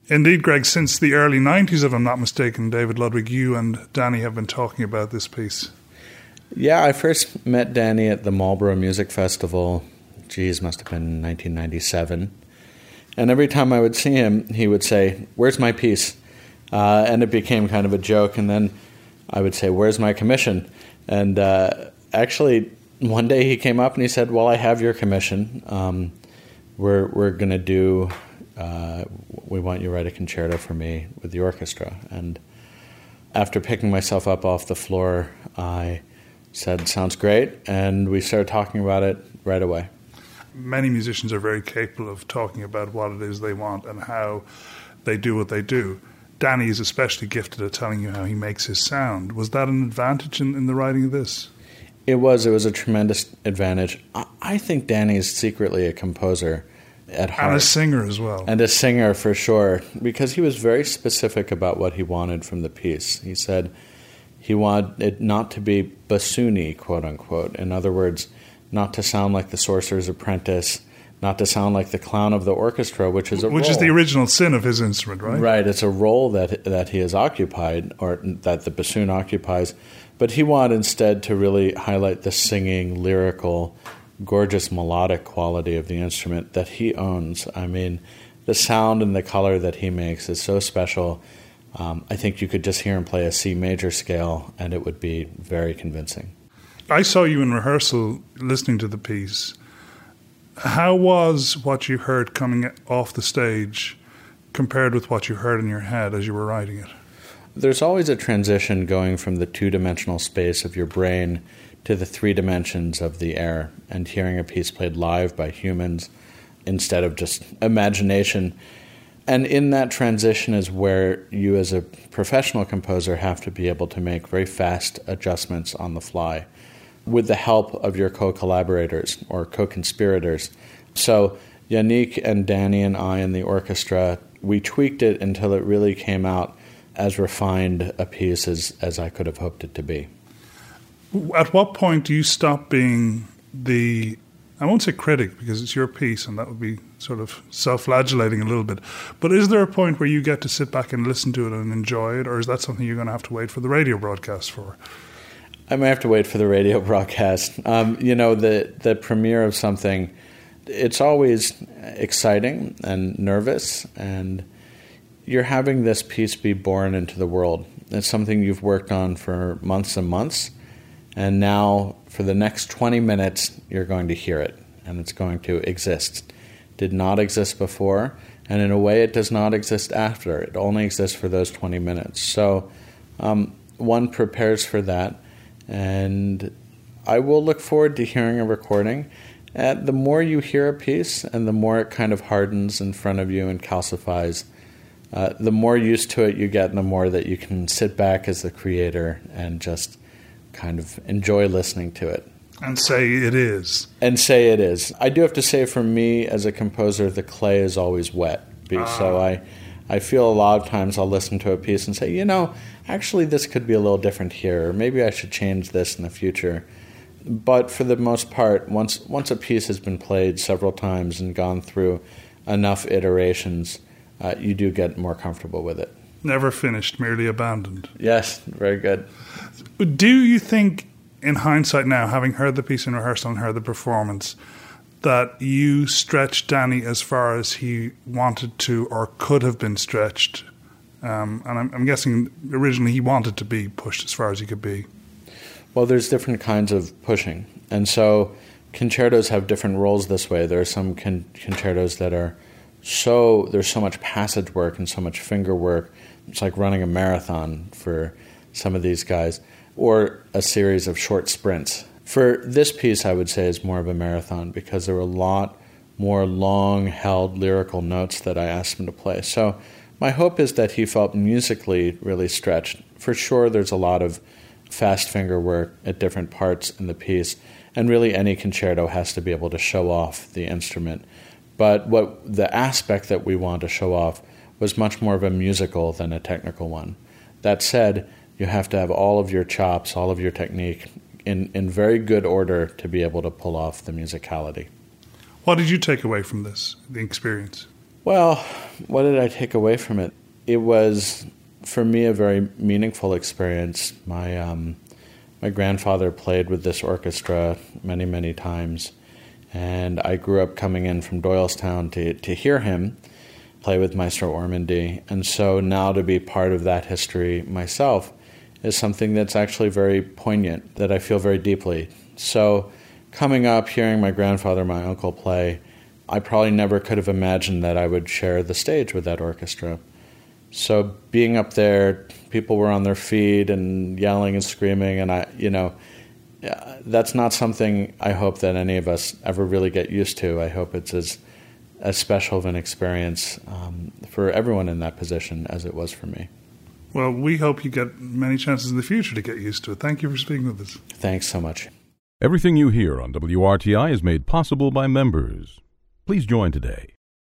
Indeed, Greg, since the early 90s, if I'm not mistaken, David Ludwig, you and Danny have been talking about this piece. Yeah, I first met Danny at the Marlborough Music Festival, must have been 1997. And every time I would see him, he would say, "Where's my piece?" And it became kind of a joke. And then I would say, "Where's my commission?" And actually, one day he came up and he said, "Well, I have your commission. We're going to do... we want you to write a concerto for me with the orchestra." And after picking myself up off the floor, I said, "Sounds great," and we started talking about it right away. Many musicians are very capable of talking about what it is they want and how they do what they do. Danny is especially gifted at telling you how he makes his sound. Was that an advantage in the writing of this? It was a tremendous advantage. I think Danny is secretly a composer at heart. And a singer as well. And a singer, for sure, because he was very specific about what he wanted from the piece. He said he wanted it not to be bassoony, quote-unquote. In other words, not to sound like the Sorcerer's Apprentice, not to sound like the clown of the orchestra, which is the original sin of his instrument, right? Right, it's a role that he has occupied, or that the bassoon occupies. But he wanted instead to really highlight the singing, lyrical, gorgeous melodic quality of the instrument that he owns. I mean, the sound and the color that he makes is so special. I think you could just hear him play a C major scale, and it would be very convincing. I saw you in rehearsal listening to the piece. How was what you heard coming off the stage compared with what you heard in your head as you were writing it? There's always a transition going from the two-dimensional space of your brain to the three dimensions of the air, and hearing a piece played live by humans instead of just imagination. And in that transition is where you as a professional composer have to be able to make very fast adjustments on the fly with the help of your co-collaborators or co-conspirators. So Yannick and Danny and I in the orchestra, we tweaked it until it really came out as refined a piece as I could have hoped it to be. At what point do you stop being the, I won't say critic because it's your piece and that would be sort of self-flagellating a little bit, but is there a point where you get to sit back and listen to it and enjoy it, or is that something you're going to have to wait for the radio broadcast for? I may have to wait for the radio broadcast. The premiere of something, it's always exciting and nervous, and you're having this piece be born into the world. It's something you've worked on for months and months, and now for the next 20 minutes, you're going to hear it, and it's going to exist. It did not exist before, and in a way it does not exist after. It only exists for those 20 minutes. So one prepares for that, and I will look forward to hearing a recording. The more you hear a piece and the more it kind of hardens in front of you and calcifies, the more used to it you get and the more that you can sit back as the creator and just kind of enjoy listening to it. And say it is. And say it is. I do have to say, for me as a composer, the clay is always wet. So I feel a lot of times I'll listen to a piece and say, actually this could be a little different here, or maybe I should change this in the future. But for the most part, once a piece has been played several times and gone through enough iterations, you do get more comfortable with it. Never finished, merely abandoned. Yes, very good. Do you think, in hindsight now, having heard the piece in rehearsal and heard the performance, that you stretched Danny as far as he wanted to or could have been stretched? And I'm guessing originally he wanted to be pushed as far as he could be. Well, there's different kinds of pushing. And so concertos have different roles this way. There are some concertos that are there's so much passage work and so much finger work. It's like running a marathon for some of these guys, or a series of short sprints. For this piece, I would say is more of a marathon because there were a lot more long-held lyrical notes that I asked him to play. So my hope is that he felt musically really stretched. For sure, there's a lot of fast finger work at different parts in the piece, and really any concerto has to be able to show off the instrument. But what the aspect that we want to show off was much more of a musical than a technical one. That said, you have to have all of your chops, all of your technique in very good order to be able to pull off the musicality. What did you take away from this, the experience? Well, what did I take away from it? It was, for me, a very meaningful experience. My grandfather played with this orchestra many, many times, and I grew up coming in from Doylestown to hear him play with Maestro Ormandy. And so now to be part of that history myself is something that's actually very poignant, that I feel very deeply. So coming up, hearing my grandfather, my uncle play, I probably never could have imagined that I would share the stage with that orchestra. So being up there, people were on their feet and yelling and screaming, and that's not something I hope that any of us ever really get used to. I hope it's as special of an experience for everyone in that position as it was for me. Well, we hope you get many chances in the future to get used to it. Thank you for speaking with us. Thanks so much. Everything you hear on WRTI is made possible by members. Please join today